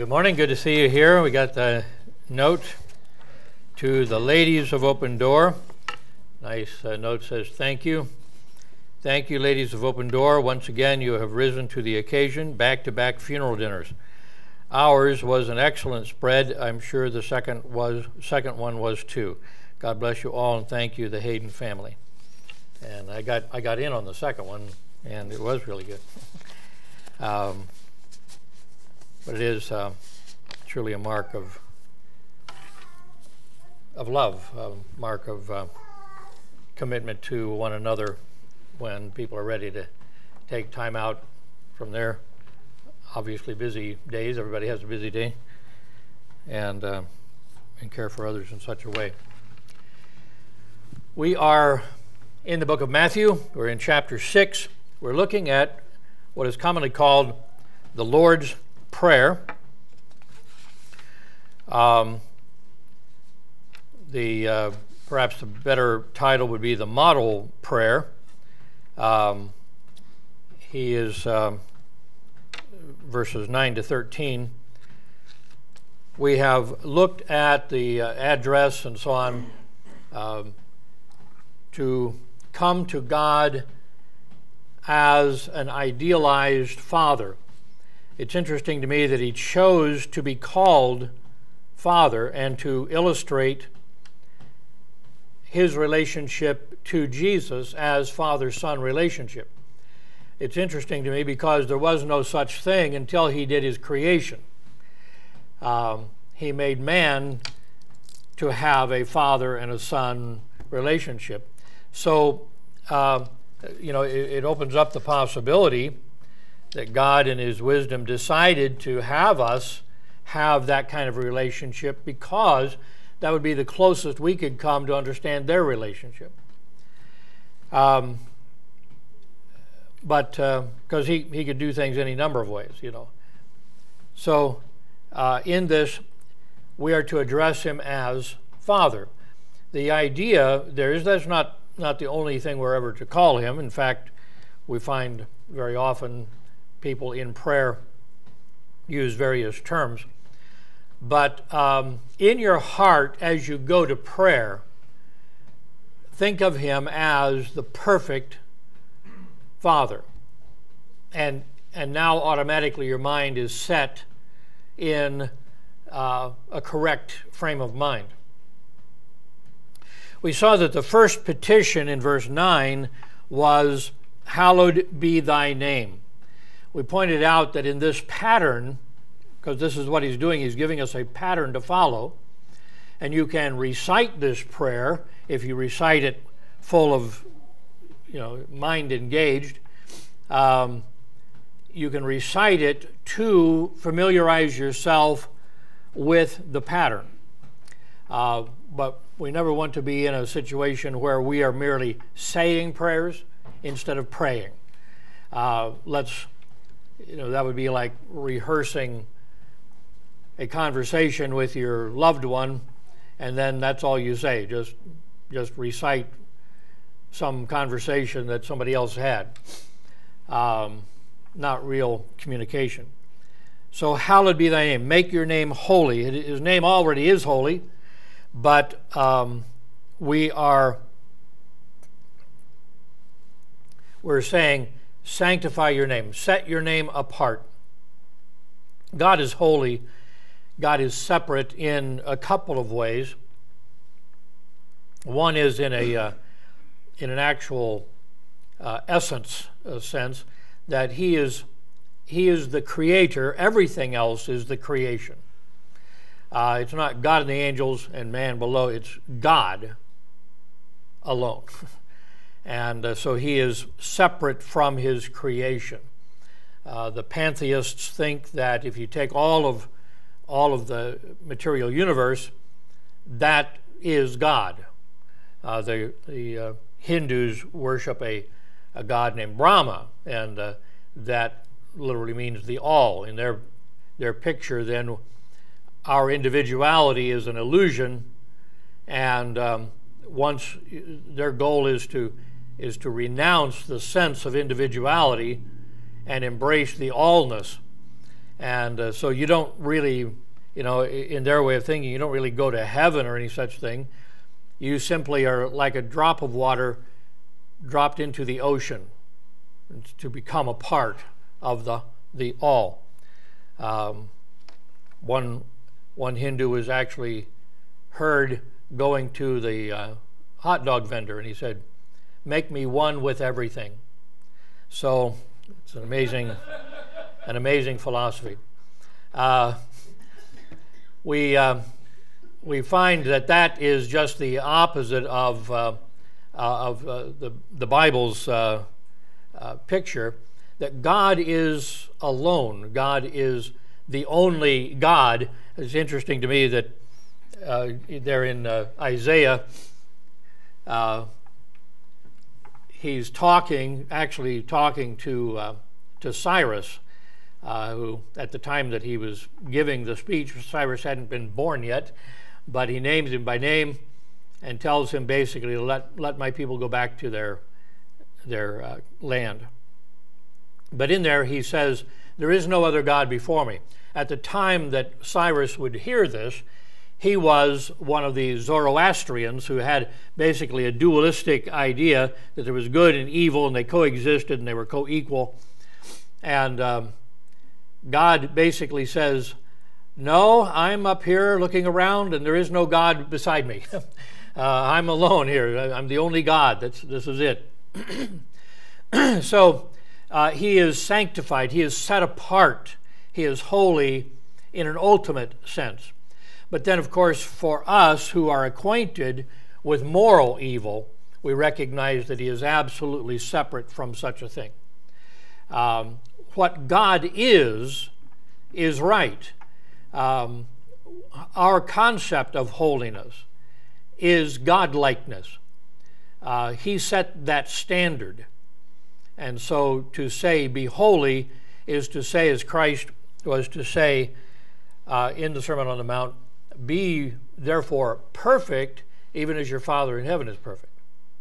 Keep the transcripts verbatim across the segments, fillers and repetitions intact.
Good morning. Good to see you here. We got the note to the ladies of Open Door. Nice uh, note says, thank you. Thank you, ladies of Open Door. Once again, you have risen to the occasion. Back-to-back funeral dinners. Ours was an excellent spread. I'm sure the second was second one was too. God bless you all, and thank you, the Hayden family. And I got I got in on the second one, and it was really good. Um, but it is uh, truly a mark of of love, a mark of uh, commitment to one another when people are ready to take time out from their obviously busy days. Everybody has a busy day, and uh, and care for others in such a way. We are in the book of Matthew. We're in chapter six. We're looking at what is commonly called the Lord's Prayer. Um, the uh, perhaps the better title would be the model prayer. Um, he is um, verses nine to thirteen. We have looked at the uh, address and so on um, to come to God as an idealized father. It's interesting to me that he chose to be called Father and to illustrate his relationship to Jesus as father-son relationship. It's interesting to me because there was no such thing until he did his creation. Um, he made man to have a father and a son relationship. So, uh, you know, it, it opens up the possibility that God in his wisdom decided to have us have that kind of relationship because that would be the closest we could come to understand their relationship. Um, but because uh, he, he could do things any number of ways, you know. So uh, in this, we are to address him as Father. The idea there is that's not, not the only thing we're ever to call him. In fact, we find very often people in prayer use various terms. But um, in your heart, as you go to prayer, think of him as the perfect Father. And and now automatically your mind is set in uh, a correct frame of mind. We saw that the first petition in verse nine was, hallowed be thy name. We pointed out that in this pattern, because this is what he's doing, he's giving us a pattern to follow, and you can recite this prayer if you recite it full of, you know, mind engaged. Um, you can recite it to familiarize yourself with the pattern. Uh, but we never want to be in a situation where we are merely saying prayers instead of praying. Uh, let's, you know, that would be like rehearsing a conversation with your loved one, and then that's all you say. Just, just recite some conversation that somebody else had. Um, not real communication. So, hallowed be thy name. Make your name holy. His name already is holy, but um, we are we're saying, sanctify your name. Set your name apart. God is holy. God is separate in a couple of ways. One is in a uh, in an actual uh, essence uh, sense that he is he is the creator. Everything else is the creation. Uh, it's not God and the angels and man below. It's God alone, and uh, so he is separate from his creation. Uh, the pantheists think that if you take all of all of the material universe, that is God. Uh, the the uh, Hindus worship a, a god named Brahma, and uh, that literally means the all. In their their picture, then, our individuality is an illusion, and um, once their goal is to is to renounce the sense of individuality and embrace the allness. And uh, so you don't really, you know, in their way of thinking, you don't really go to heaven or any such thing. You simply are like a drop of water dropped into the ocean to become a part of the the all. Um, one one Hindu was actually heard going to the uh, hot dog vendor, and he said, "Make me one with everything." So it's an amazing, an amazing philosophy. Uh, we uh, we find that that is just the opposite of uh, uh, of uh, the the Bible's uh, uh, picture. That God is alone. God is the only God. It's interesting to me that uh, there in uh, Isaiah, uh, he's talking, actually talking to uh, to Cyrus, uh, who at the time that he was giving the speech, Cyrus hadn't been born yet, but he names him by name and tells him basically, let let my people go back to their their uh, land. But in there he says, there is no other God before me. At the time that Cyrus would hear this, he was one of the Zoroastrians who had basically a dualistic idea that there was good and evil and they coexisted and they were co-equal. And um, God basically says, no, I'm up here looking around and there is no God beside me. uh, I'm alone here. I'm the only God. That's, this is it. So uh, he is sanctified. He is set apart. He is holy in an ultimate sense. But then, of course, for us who are acquainted with moral evil, we recognize that he is absolutely separate from such a thing. Um, what God is, is right. Um, our concept of holiness is godlikeness. Uh, he set that standard. And so to say, be holy, is to say, as Christ was to say uh, in the Sermon on the Mount, be therefore perfect, even as your Father in heaven is perfect.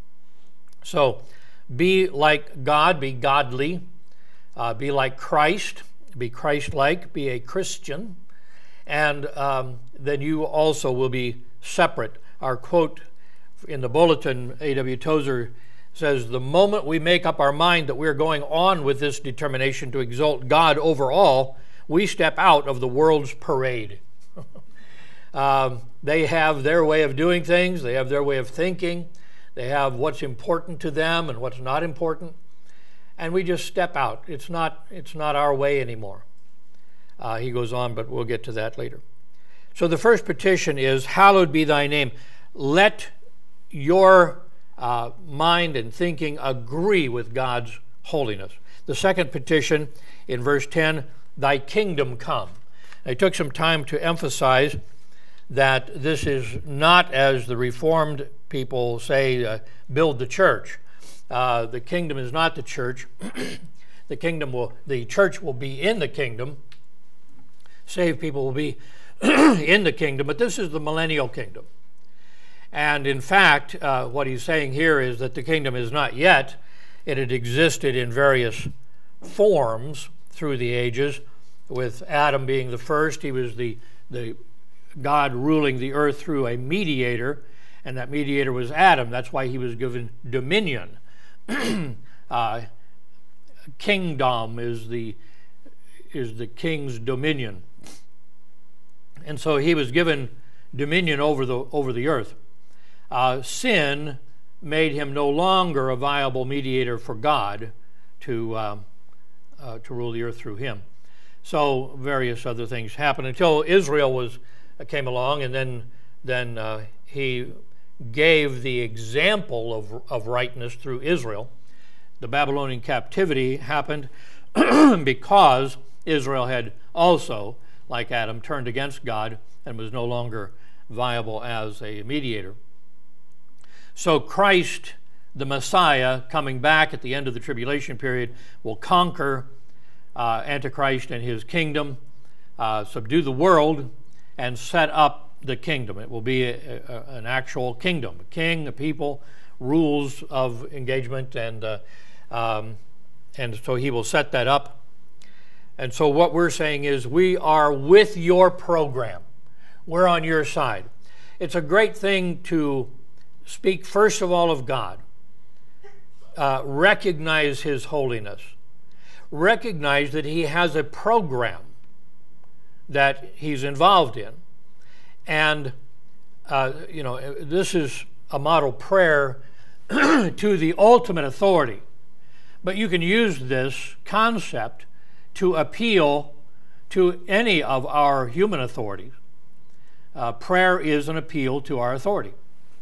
So be like God, be godly, uh, be like Christ, be Christ-like, be a Christian, and um, then you also will be separate. Our quote in the bulletin, A W Tozer says, the moment we make up our mind that we're going on with this determination to exalt God over all, we step out of the world's parade. um, they have their way of doing things, they have their way of thinking, they have what's important to them and what's not important, and we just step out. It's not, it's not our way anymore. Uh, he goes on, but we'll get to that later. So the first petition is, hallowed be thy name. Let your uh, mind and thinking agree with God's holiness. The second petition in verse ten, thy kingdom come. I took some time to emphasize that this is not, as the Reformed people say, uh, build the church. Uh, the kingdom is not the church. The kingdom will, the church will be in the kingdom. Saved people will be in the kingdom, but this is the millennial kingdom. And in fact, uh, what he's saying here is that the kingdom is not yet. It had existed in various forms through the ages, with Adam being the first. He was the, the God ruling the earth through a mediator, and that mediator was Adam. That's why he was given dominion. uh, kingdom is the, is the king's dominion. And so he was given dominion over the, over the earth. Uh, sin made him no longer a viable mediator for God to uh, uh, to rule the earth through him. So various other things happened until Israel was uh, came along, and then then uh, he gave the example of of rightness through Israel. The Babylonian captivity happened because Israel had also, like Adam, turned against God and was no longer viable as a mediator. So Christ, the Messiah, coming back at the end of the tribulation period, will conquer uh, Antichrist and his kingdom, uh, subdue the world, and set up the kingdom. It will be a, a, an actual kingdom, a king, a people, rules of engagement, and uh, um, and so he will set that up. And so what we're saying is we are with your program. We're on your side. It's a great thing to speak first of all of God. Uh, recognize His holiness. Recognize that He has a program that He's involved in. And, uh, you know, this is a model prayer to the ultimate authority. But you can use this concept to appeal to any of our human authorities. Uh, prayer is an appeal to our authority,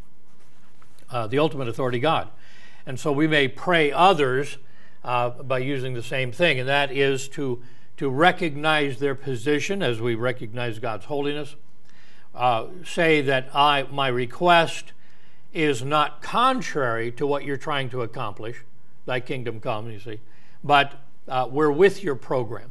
uh, the ultimate authority, God. And so we may pray others uh, by using the same thing, and that is to, to recognize their position as we recognize God's holiness. Uh, say that I, my request is not contrary to what you're trying to accomplish. Thy kingdom come, you see. But uh, we're with your program.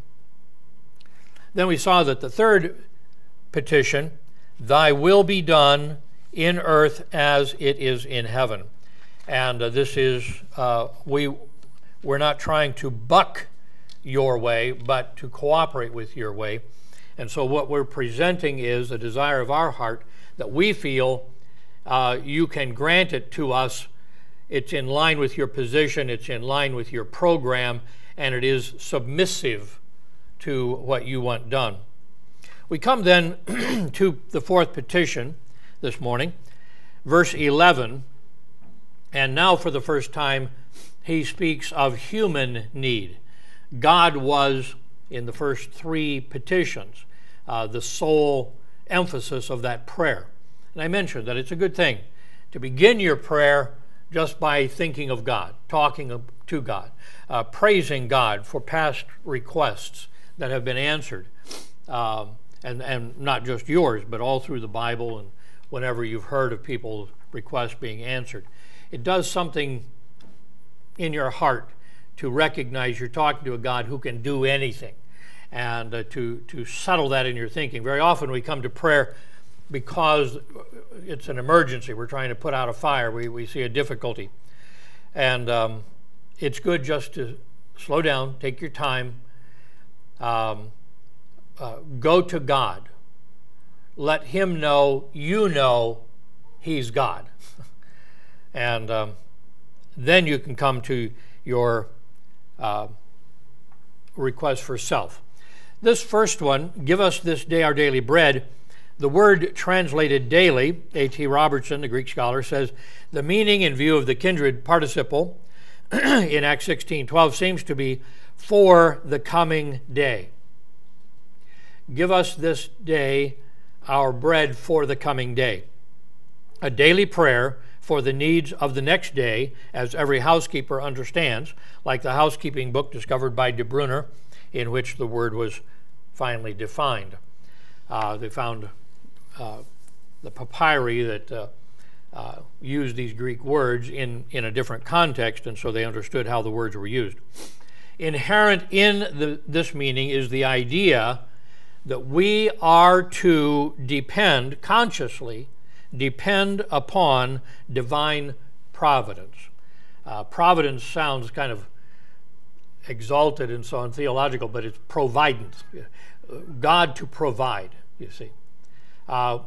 Then we saw that the third petition, thy will be done in earth as it is in heaven. And uh, this is, uh, we, we're not trying to buck your way, but to cooperate with your way. And so what we're presenting is a desire of our heart that we feel uh, you can grant it to us. It's in line with your position, it's in line with your program, and it is submissive to what you want done. We come then to the fourth petition this morning, verse eleven, and now for the first time he speaks of human need. God was, in the first three petitions, uh, the sole emphasis of that prayer. And I mentioned that it's a good thing to begin your prayer just by thinking of God, talking to God, uh, praising God for past requests that have been answered, um, and, and not just yours, but all through the Bible and whenever you've heard of people's requests being answered. It does something in your heart to recognize you're talking to a God who can do anything, and uh, to, to settle that in your thinking. Very often we come to prayer because it's an emergency. We're trying to put out a fire. We, we see a difficulty. And um, it's good just to slow down, take your time, um, uh, go to God. Let Him know you know He's God. and um, then you can come to your uh, request for self. This first one, give us this day our daily bread. The word translated daily, A T Robertson, the Greek scholar, says the meaning in view of the kindred participle in Acts sixteen twelve seems to be for the coming day. Give us this day our bread for the coming day. A daily prayer for the needs of the next day, as every housekeeper understands, like the housekeeping book discovered by De Brunner, in which the word was finally defined. Uh, they found uh, the papyri that uh, uh, used these Greek words in, in a different context, and so they understood how the words were used. Inherent in the, this meaning is the idea that we are to depend, consciously, depend upon divine providence. Uh, providence sounds kind of exalted and so on, theological, but it's providence. God to provide, you see. Uh,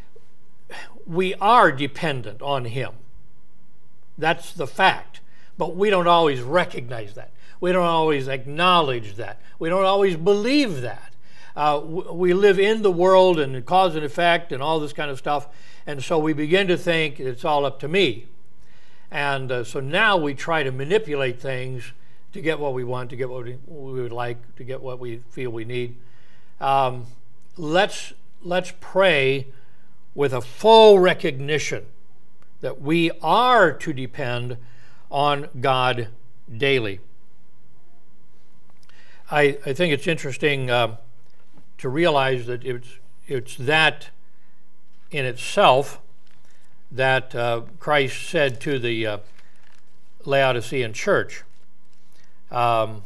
we are dependent on Him. That's the fact. But we don't always recognize that. We don't always acknowledge that. We don't always believe that. Uh, we live in the world and cause and effect and all this kind of stuff, and so we begin to think it's all up to me. And uh, so now we try to manipulate things to get what we want, to get what we, we would like, to get what we feel we need. Um, let's, let's pray with a full recognition that we are to depend on God daily. I, I think it's interesting uh, to realize that it's, it's that in itself that uh, Christ said to the uh, Laodicean church. Um,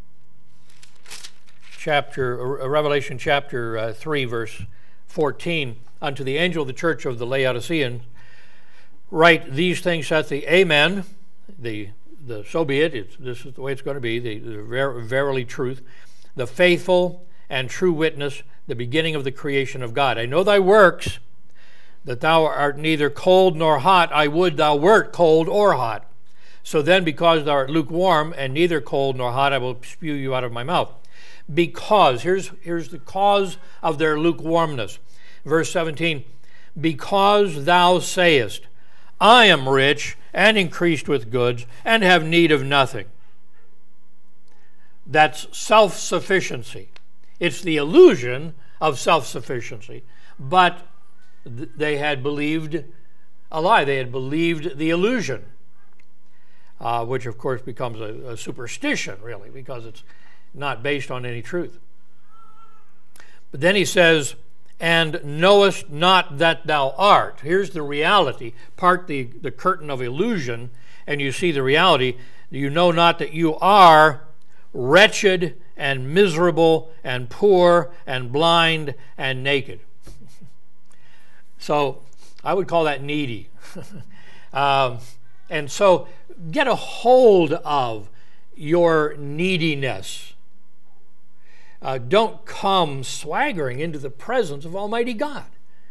chapter uh, Revelation chapter uh, three, verse fourteen, unto the angel of the church of the Laodicean, write these things saith the Amen, the the so be it, it's, this is the way it's going to be, the, the ver- verily truth, the faithful and true witness, the beginning of the creation of God. I know thy works, that thou art neither cold nor hot. I would thou wert cold or hot. So then, because thou art lukewarm and neither cold nor hot, I will spew you out of my mouth. Because, here's, here's the cause of their lukewarmness. Verse seventeen, because thou sayest, I am rich and increased with goods and have need of nothing. That's self-sufficiency. It's the illusion of self-sufficiency, but th- they had believed a lie. They had believed the illusion, uh, which of course becomes a, a superstition, really, because it's not based on any truth. But then he says, and knowest not that thou art. Here's the reality. Part the, the curtain of illusion, and you see the reality. You know not that you are wretched and miserable and poor and blind and naked. So I would call that needy. um, and so get a hold of your neediness. Uh, don't come swaggering into the presence of Almighty God.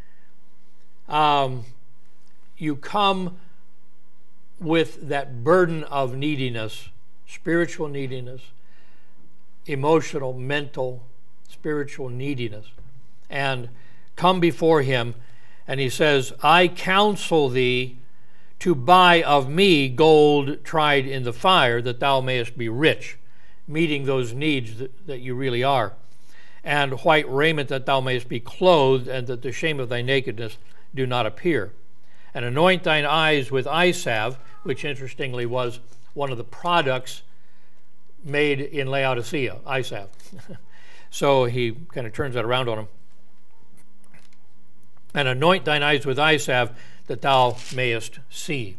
Um, you come with that burden of neediness, spiritual neediness, emotional, mental, spiritual neediness, and come before him, and he says, I counsel thee to buy of me gold tried in the fire, that thou mayest be rich, meeting those needs that, that you really are, and white raiment, that thou mayest be clothed, and that the shame of thy nakedness do not appear. And anoint thine eyes with eye salve, which interestingly was one of the products made in Laodicea, eye salve. So he kind of turns that around on him. And anoint thine eyes with eye salve, that thou mayest see.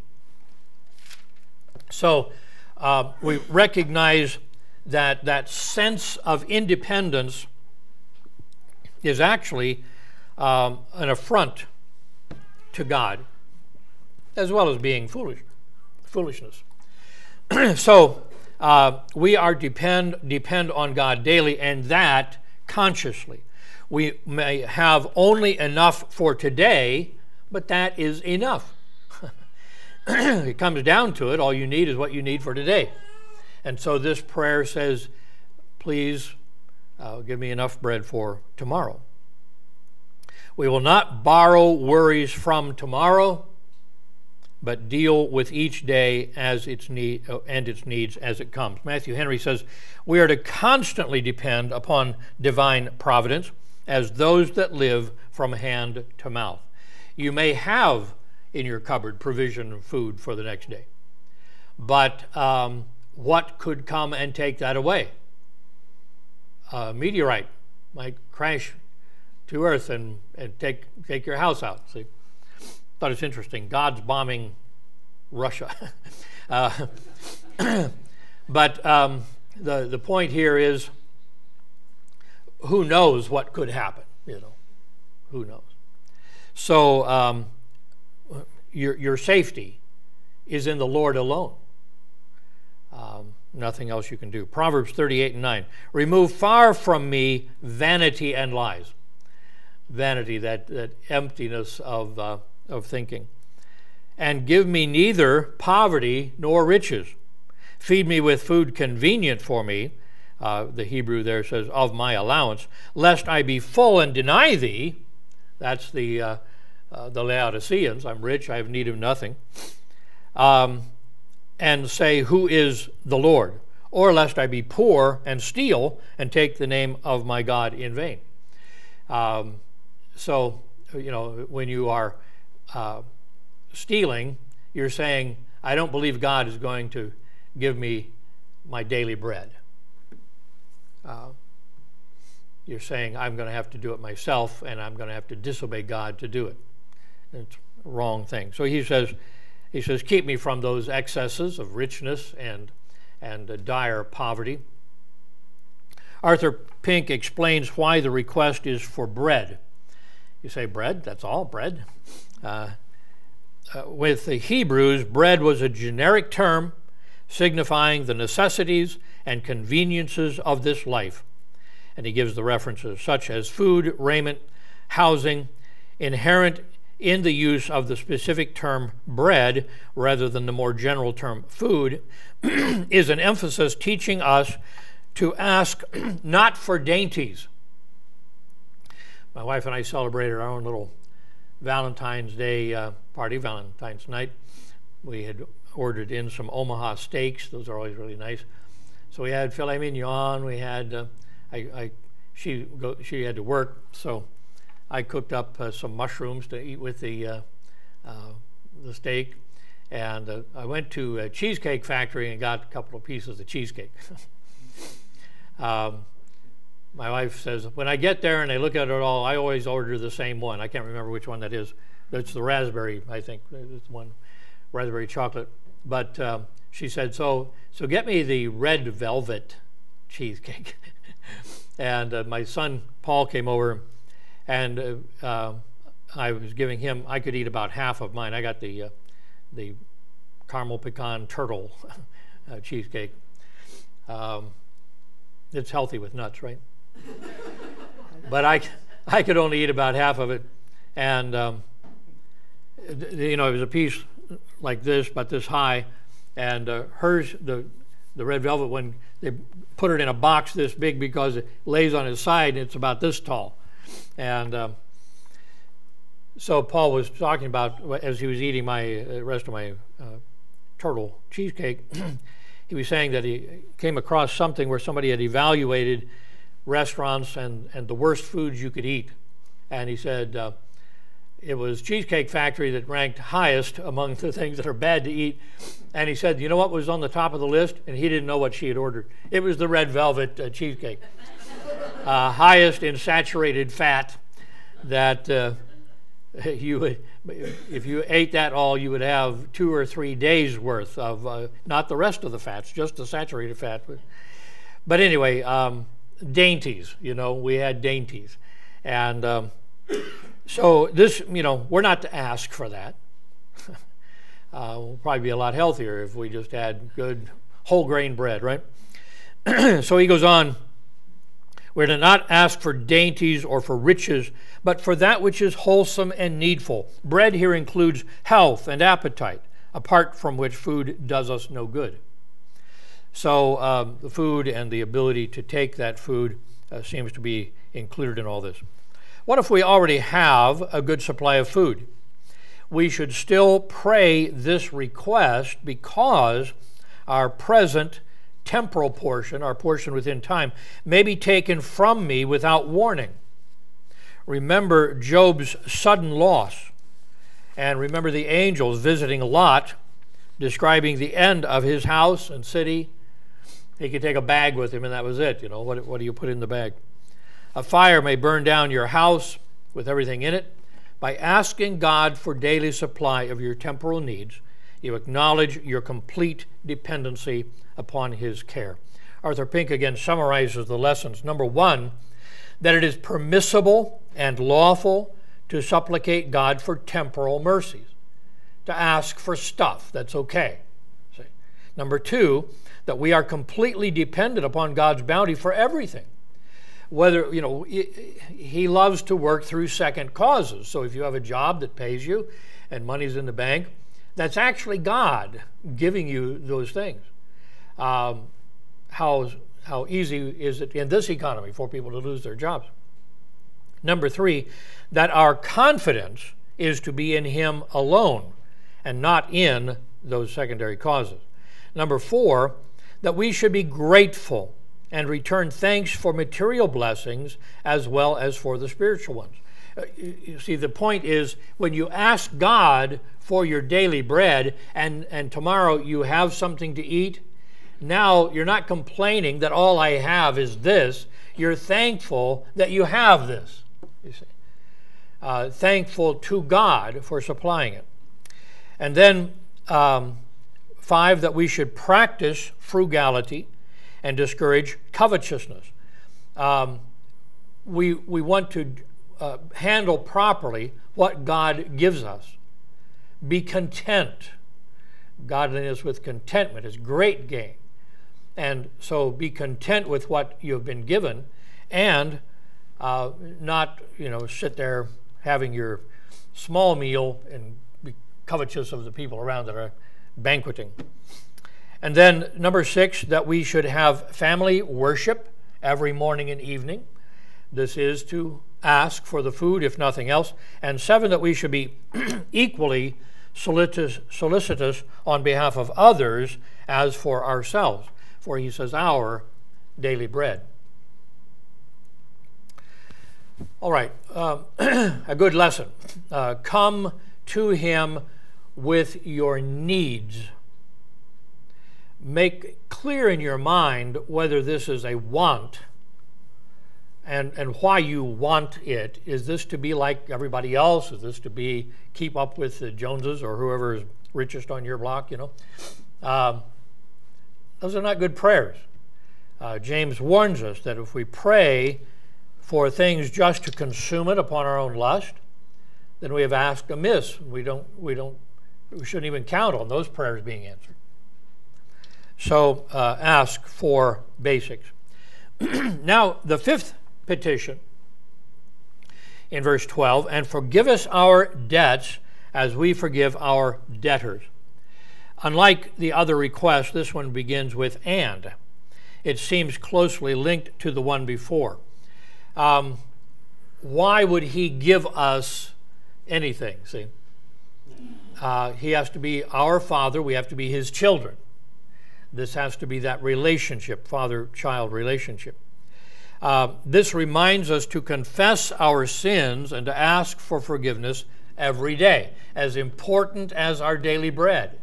So uh, we recognize that that sense of independence is actually um, an affront to God, as well as being foolish, foolishness. So uh, we are depend depend on God daily, and that consciously. We may have only enough for today, but that is enough. It comes down to it. All you need is what you need for today. And so this prayer says, please uh, give me enough bread for tomorrow. We will not borrow worries from tomorrow, but deal with each day as its need uh, and its needs as it comes. Matthew Henry says, we are to constantly depend upon divine providence as those that live from hand to mouth. You may have in your cupboard provision of food for the next day, but um, what could come and take that away? A meteorite might crash to earth and, and take take your house out. See, thought it's interesting. God's bombing Russia, uh, but um, the the point here is, who knows what could happen? You know, who knows? So um, your your safety is in the Lord alone. Um, nothing else you can do. Proverbs thirty-eight and nine. Remove far from me vanity and lies. Vanity, that, that emptiness of, uh, of thinking. And give me neither poverty nor riches. Feed me with food convenient for me. Uh, the Hebrew there says, of my allowance, lest I be full and deny thee. That's the, uh, uh, the Laodiceans. I'm rich, I have need of nothing. Um, and say, who is the Lord? Or lest I be poor and steal and take the name of my God in vain. Um, so, you know, when you are uh, stealing, you're saying, I don't believe God is going to give me my daily bread. Uh, you're saying, I'm going to have to do it myself, and I'm going to have to disobey God to do it. It's a wrong thing. So he says, He says, keep me from those excesses of richness and, and uh, dire poverty. Arthur Pink explains why the request is for bread. You say, bread? That's all, bread? Uh, uh, with the Hebrews, bread was a generic term signifying the necessities and conveniences of this life. And he gives the references such as food, raiment, housing, inherent in the use of the specific term bread rather than the more general term food, is an emphasis teaching us to ask not for dainties. My wife and I celebrated our own little Valentine's Day uh, party, Valentine's night. We had ordered in some Omaha steaks. Those are always really nice. So we had filet mignon. We had, uh, I, I, she go, she had to work, so I cooked up uh, some mushrooms to eat with the uh, uh, the steak. And uh, I went to a Cheesecake Factory and got a couple of pieces of cheesecake. um, My wife says, when I get there and I look at it all, I always order the same one. I can't remember which one that is. It's the raspberry, I think. It's one, raspberry chocolate. But um, she said, so so get me the red velvet cheesecake. and uh, my son, Paul, came over, and uh, uh, I was giving him, I could eat about half of mine. I got the, uh, the caramel pecan turtle uh, cheesecake. Um, it's healthy with nuts, right? But I, I could only eat about half of it, and um, you know, it was a piece like this, but this high, and uh, hers, the the red velvet one, they put it in a box this big because it lays on its side, and it's about this tall, and um, so Paul was talking about as he was eating my uh, rest of my uh, turtle cheesecake, he was saying that he came across something where somebody had evaluated restaurants and, and the worst foods you could eat. And he said uh, it was Cheesecake Factory that ranked highest among the things that are bad to eat. And he said, you know what was on the top of the list? And he didn't know what she had ordered. It was the red velvet uh, cheesecake. uh, highest in saturated fat that uh, you would, if you ate that all, you would have two or three days worth of, uh, not the rest of the fats, just the saturated fat. But anyway, um, dainties, you know, we had dainties. And um, so this, you know, we're not to ask for that. uh, we'll probably be a lot healthier if we just had good whole grain bread, right? So he goes on, we're to not ask for dainties or for riches, but for that which is wholesome and needful. Bread here includes health and appetite, apart from which food does us no good. So um, the food and the ability to take that food uh, seems to be included in all this. What if we already have a good supply of food? We should still pray this request because our present temporal portion, our portion within time, may be taken from me without warning. Remember Job's sudden loss, and remember the angels visiting Lot, describing the end of his house and city. He could take a bag with him, and that was it. You know, what, what do you put in the bag? A fire may burn down your house with everything in it. By asking God for daily supply of your temporal needs, you acknowledge your complete dependency upon his care. Arthur Pink again summarizes the lessons. Number one, that it is permissible and lawful to supplicate God for temporal mercies, to ask for stuff. That's okay. See? Number two, that we are completely dependent upon God's bounty for everything. Whether, you know, he loves to work through second causes. So if you have a job that pays you and money's in the bank, that's actually God giving you those things. Um, how, how easy is it in this economy for people to lose their jobs? Number three, that our confidence is to be in him alone and not in those secondary causes. Number four, that we should be grateful and return thanks for material blessings as well as for the spiritual ones. Uh, you see, the point is when you ask God for your daily bread and, and tomorrow you have something to eat, now you're not complaining that all I have is this. You're thankful that you have this. You see, uh, thankful to God for supplying it. And then um, five, that we should practice frugality and discourage covetousness. Um, we, we want to uh, handle properly what God gives us. Be content. Godliness with contentment is great gain. And so be content with what you have been given and uh, not, you know, sit there having your small meal and be covetous of the people around that are banqueting. And then number six, that we should have family worship every morning and evening. This is to ask for the food, if nothing else. And seven, that we should be equally solicitous, solicitous on behalf of others as for ourselves. For he says, our daily bread. All right, uh, a good lesson. Uh, come to him with your needs. Make clear in your mind whether this is a want and, and why you want it. Is this to be like everybody else? Is this to be keep up with the Joneses or whoever is richest on your block, you know? Uh, those are not good prayers. Uh, James warns us that if we pray for things just to consume it upon our own lust, then we have asked amiss. We don't, we don't, we shouldn't even count on those prayers being answered. So uh, ask for basics. Now, the fifth petition in verse twelve, and forgive us our debts as we forgive our debtors. Unlike the other requests, this one begins with and. It seems closely linked to the one before. Um, why would he give us anything? See, uh, he has to be our father. We have to be his children. This has to be that relationship, father-child relationship. Uh, this reminds us to confess our sins and to ask for forgiveness every day, as important as our daily bread.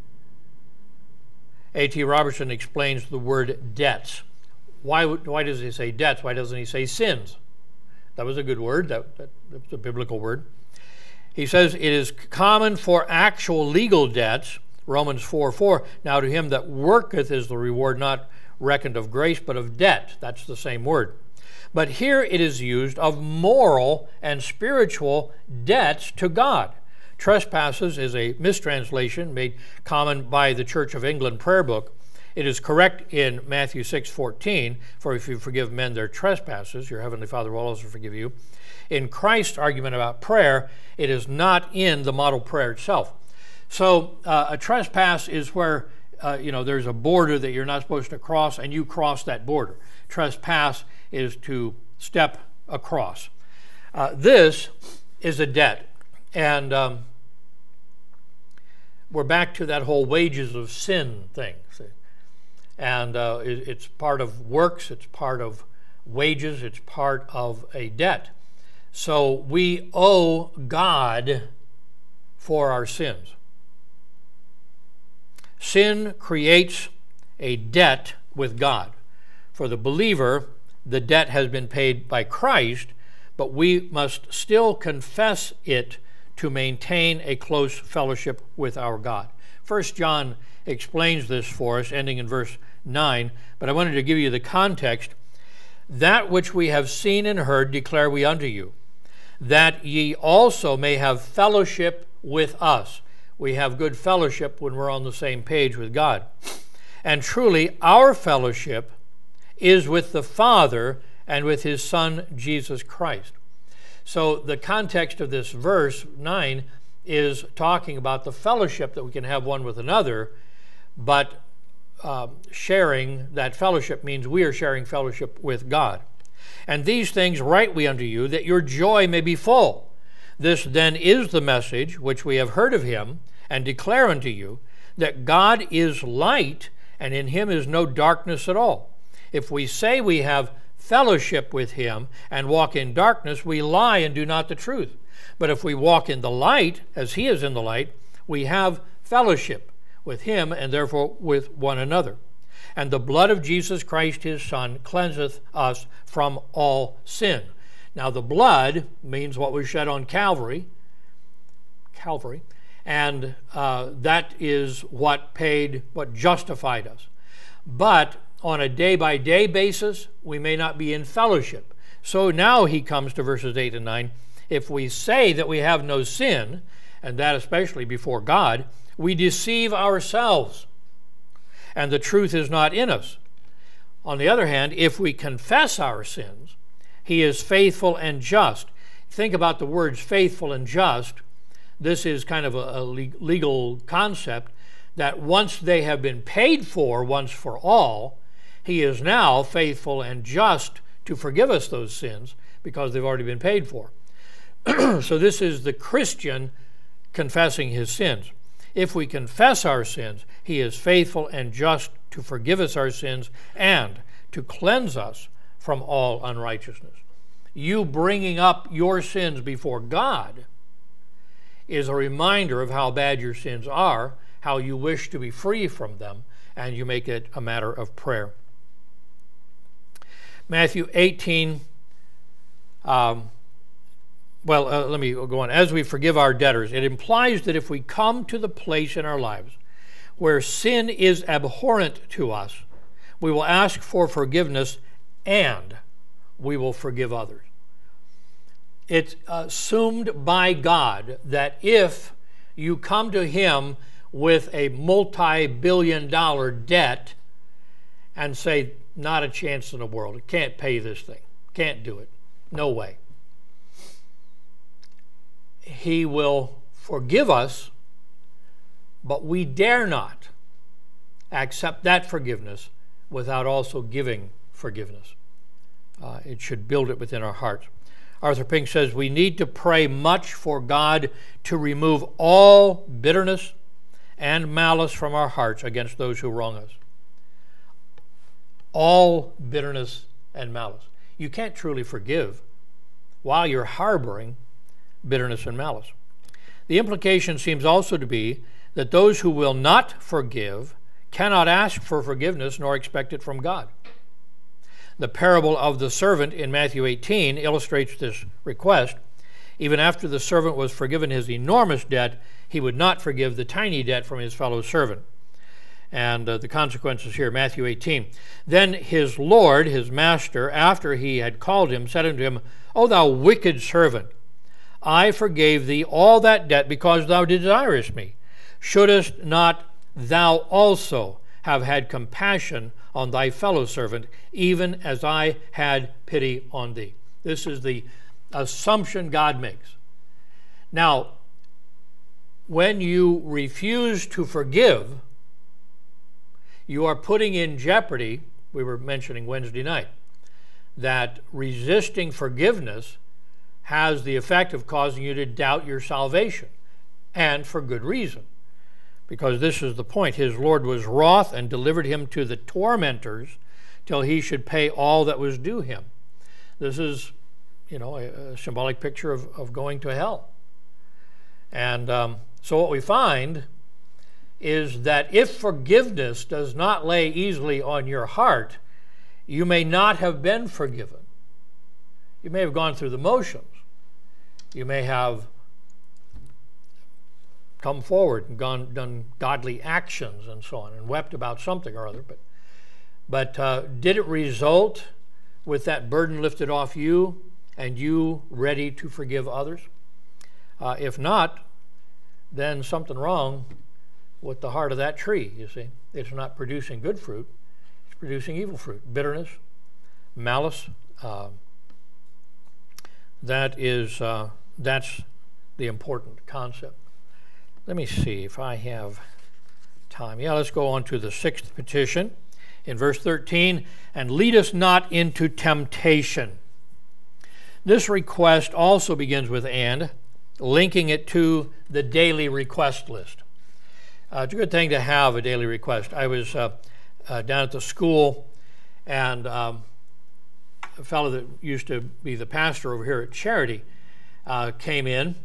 A T Robertson explains the word debts. Why, why does he say debts? Why doesn't he say sins? That was a good word. That, that, that's a biblical word. He says it is common for actual legal debts, Romans four four, now to him that worketh is the reward not reckoned of grace, but of debt. That's the same word. But here it is used of moral and spiritual debts to God. Trespasses is a mistranslation made common by the Church of England prayer book. It is correct in Matthew six fourteen, for if you forgive men their trespasses, your heavenly Father will also forgive you. In Christ's argument about prayer, it is not in the model prayer itself. So uh, a trespass is where uh, you know there's a border that you're not supposed to cross, and you cross that border. Trespass is to step across. Uh, this is a debt, and um, we're back to that whole wages of sin thing. See? And uh, it, it's part of works, it's part of wages, it's part of a debt. So we owe God for our sins. Sin creates a debt with God. For the believer, the debt has been paid by Christ, but we must still confess it to maintain a close fellowship with our God. First John explains this for us, ending in verse nine, but I wanted to give you the context. That which we have seen and heard declare we unto you, that ye also may have fellowship with us. We have good fellowship when we're on the same page with God. And truly, our fellowship is with the Father and with his Son, Jesus Christ. So the context of this verse nine is talking about the fellowship that we can have one with another, but uh, sharing that fellowship means we are sharing fellowship with God. And these things write we unto you, that your joy may be full. This then is the message which we have heard of him, and declare unto you, that God is light, and in him is no darkness at all. If we say we have fellowship with him and walk in darkness, we lie and do not the truth. But if we walk in the light, as he is in the light, we have fellowship with him, and therefore with one another. And the blood of Jesus Christ his Son cleanseth us from all sin. Now the blood means what was shed on Calvary, Calvary, and uh, that is what paid, what justified us. But on a day-by-day basis, we may not be in fellowship. So now he comes to verses eight and nine. If we say that we have no sin, and that especially before God, we deceive ourselves, and the truth is not in us. On the other hand, if we confess our sins, he is faithful and just. Think about the words faithful and just. This is kind of a, a legal concept that once they have been paid for once for all, he is now faithful and just to forgive us those sins because they've already been paid for. So this is the Christian confessing his sins. If we confess our sins, he is faithful and just to forgive us our sins and to cleanse us from all unrighteousness. You bringing up your sins before God is a reminder of how bad your sins are, how you wish to be free from them, and you make it a matter of prayer. Matthew eighteen, um, well, uh, let me go on. As we forgive our debtors, it implies that if we come to the place in our lives where sin is abhorrent to us, we will ask for forgiveness and we will forgive others. It's assumed by God that if you come to him with a multi-billion dollar debt and say, not a chance in the world, can't pay this thing, can't do it, no way, he will forgive us, but we dare not accept that forgiveness without also giving forgiveness. Uh, it should build it within our hearts. Arthur Pink says we need to pray much for God to remove all bitterness and malice from our hearts against those who wrong us. All bitterness and malice. You can't truly forgive while you're harboring bitterness and malice. The implication seems also to be that those who will not forgive cannot ask for forgiveness nor expect it from God. The parable of the servant in Matthew eighteen illustrates this request. Even after the servant was forgiven his enormous debt, he would not forgive the tiny debt from his fellow servant. And uh, the consequences here, Matthew eighteen. Then his Lord, his master, after he had called him, said unto him, O thou wicked servant, I forgave thee all that debt because thou desirest me. Shouldest not thou also have had compassion on thy fellow servant, even as I had pity on thee? This is the assumption God makes. Now, when you refuse to forgive, you are putting in jeopardy, we were mentioning Wednesday night, that resisting forgiveness has the effect of causing you to doubt your salvation, and for good reason. Because this is the point. His Lord was wroth and delivered him to the tormentors till he should pay all that was due him. This is, you know, a, a symbolic picture of, of going to hell. And um, so what we find is that if forgiveness does not lay easily on your heart, you may not have been forgiven. You may have gone through the motions. You may have come forward and gone, done godly actions and so on, and wept about something or other. But, but uh, did it result with that burden lifted off you and you ready to forgive others? Uh, if not, then something wrong with the heart of that tree, you see. It's not producing good fruit. It's producing evil fruit, bitterness, malice. Uh, that is, uh, that's the important concept. Let me see if I have time. Yeah, let's go on to the sixth petition in verse thirteen. And lead us not into temptation. This request also begins with and, linking it to the daily request list. Uh, it's a good thing to have a daily request. I was uh, uh, down at the school, and um, a fellow that used to be the pastor over here at Charity uh, came in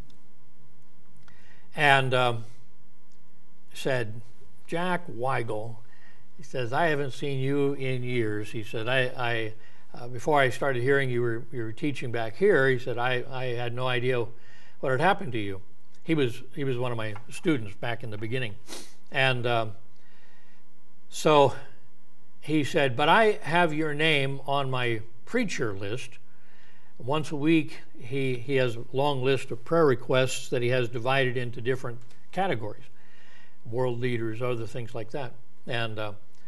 and um, said, Jack Weigel, he says, I haven't seen you in years. He said, I, I uh, before I started hearing you were, you were teaching back here, he said, I, I had no idea what had happened to you. He was he was one of my students back in the beginning. And um, so he said, but I have your name on my preacher list. Once a week, he, he has a long list of prayer requests that he has divided into different categories, world leaders, other things like that. And uh,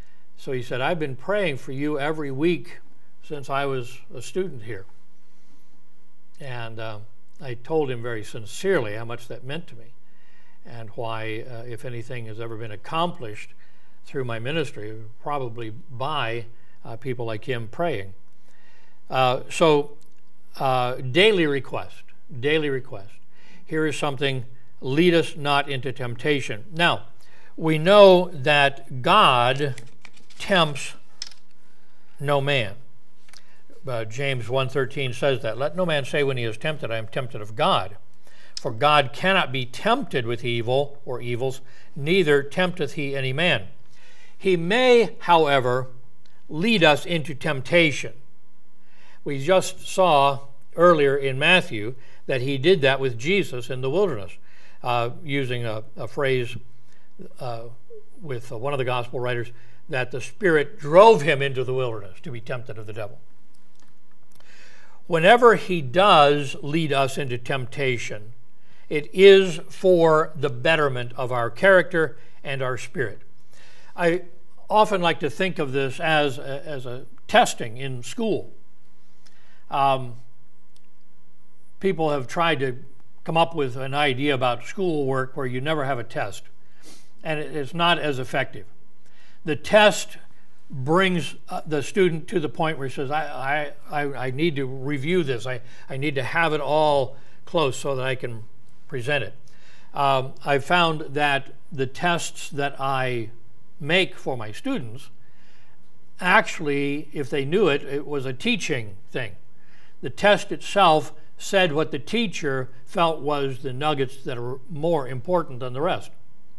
So he said, I've been praying for you every week since I was a student here. And uh, I told him very sincerely how much that meant to me, and why, uh, if anything has ever been accomplished through my ministry, it would probably by uh, people like him praying. Uh, so, uh, daily request, daily request. Here is something, lead us not into temptation. Now, we know that God tempts no man. Uh, James one thirteen says that. Let no man say when he is tempted, I am tempted of God. For God cannot be tempted with evil or evils, neither tempteth he any man. He may, however, lead us into temptation. We just saw earlier in Matthew that he did that with Jesus in the wilderness, uh, using a, a phrase uh, with uh, one of the gospel writers, that the Spirit drove him into the wilderness to be tempted of the devil. Whenever he does lead us into temptation, it is for the betterment of our character and our spirit. I often like to think of this as a, as a testing in school. Um, people have tried to come up with an idea about schoolwork where you never have a test, and it, it's not as effective. The test brings uh, the student to the point where he says, I, I, I, I need to review this. I, I need to have it all close so that I can present it. Um, I found that the tests that I make for my students, actually, if they knew it, it was a teaching thing. The test itself said what the teacher felt was the nuggets that are more important than the rest.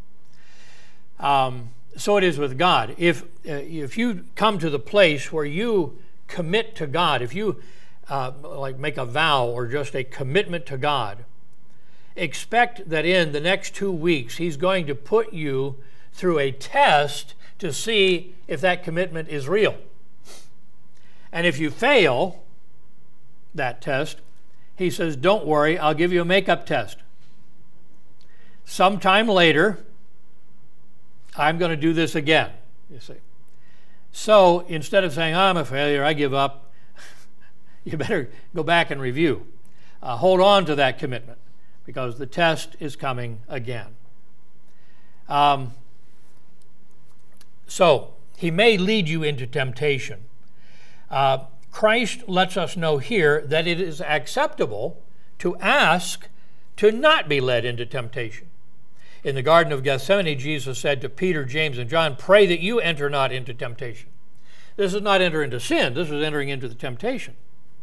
Um, so it is with God. If uh, if you come to the place where you commit to God, if you uh, like make a vow or just a commitment to God, expect that in the next two weeks He's going to put you through a test to see if that commitment is real. And if you fail that test, He says, don't worry, I'll give you a makeup test. Sometime later, I'm going to do this again, you see. So instead of saying, oh, I'm a failure, I give up, you better go back and review. Uh, hold on to that commitment, because the test is coming again. Um, so, He may lead you into temptation. Uh, Christ lets us know here that it is acceptable to ask to not be led into temptation. In the Garden of Gethsemane, Jesus said to Peter, James, and John, pray that you enter not into temptation. This is not enter into sin. This is entering into the temptation.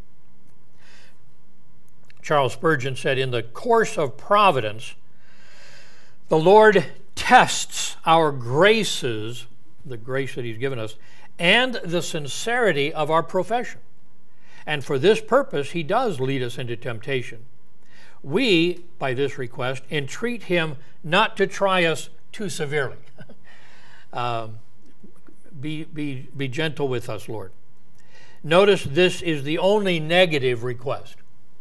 Charles Spurgeon said, in the course of providence, the Lord tests our graces, the grace that He's given us, and the sincerity of our profession. And for this purpose, He does lead us into temptation. We, by this request, entreat Him not to try us too severely. um, be, be, be gentle with us, Lord. Notice this is the only negative request.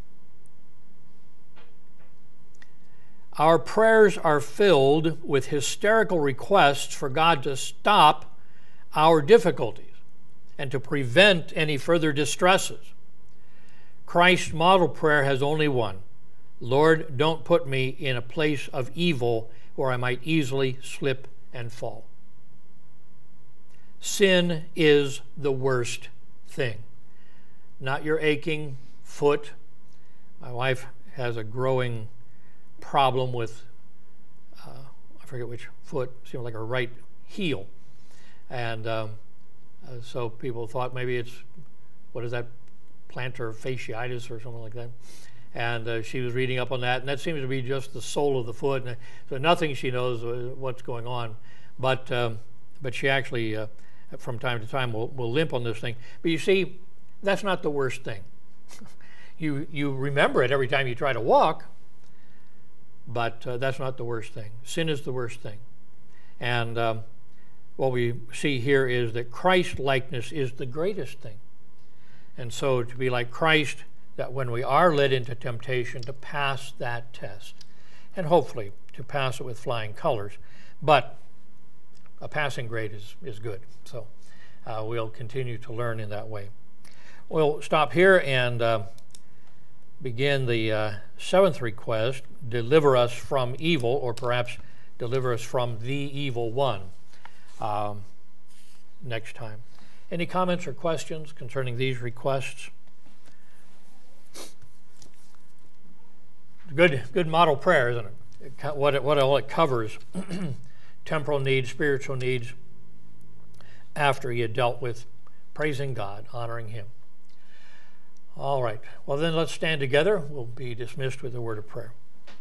Our prayers are filled with hysterical requests for God to stop our difficulties and to prevent any further distresses. Christ's model prayer has only one. Lord, don't put me in a place of evil where I might easily slip and fall. Sin is the worst thing. Not your aching foot. My wife has a growing problem with, uh, I forget which foot, seems like her right heel. And um, uh, so people thought maybe it's, what is that, plantar fasciitis or something like that. And uh, she was reading up on that, and that seems to be just the sole of the foot. And so nothing she knows uh, what's going on. But um, but she actually, uh, from time to time, will, will limp on this thing. But you see, that's not the worst thing. you, you remember it every time you try to walk, but uh, that's not the worst thing. Sin is the worst thing. And um, what we see here is that Christ-likeness is the greatest thing. And so to be like Christ, that when we are led into temptation, to pass that test, and hopefully to pass it with flying colors. But a passing grade is, is good. So uh, we'll continue to learn in that way. We'll stop here and uh, begin the uh, seventh request, deliver us from evil, or perhaps deliver us from the evil one, um, next time. Any comments or questions concerning these requests? Good, good model prayer, isn't it? it what, it, what all it covers, temporal needs, spiritual needs, after he had dealt with praising God, honoring him. All right. Well, then let's stand together. We'll be dismissed with a word of prayer.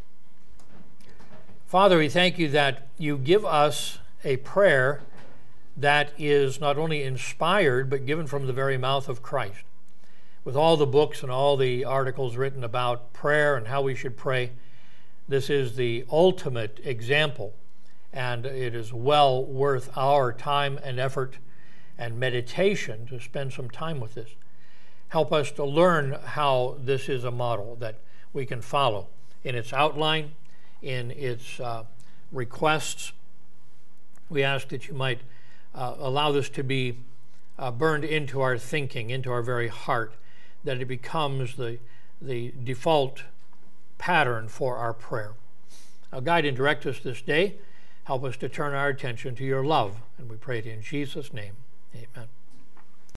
Father, we thank you that you give us a prayer that is not only inspired, but given from the very mouth of Christ. With all the books and all the articles written about prayer and how we should pray, this is the ultimate example, and it is well worth our time and effort and meditation to spend some time with this. Help us to learn how this is a model that we can follow in its outline, in its uh, requests. We ask that you might uh, allow this to be uh, burned into our thinking, into our very heart, that it becomes the, the default pattern for our prayer. Now, guide and direct us this day. Help us to turn our attention to your love. And we pray it in Jesus' name. Amen.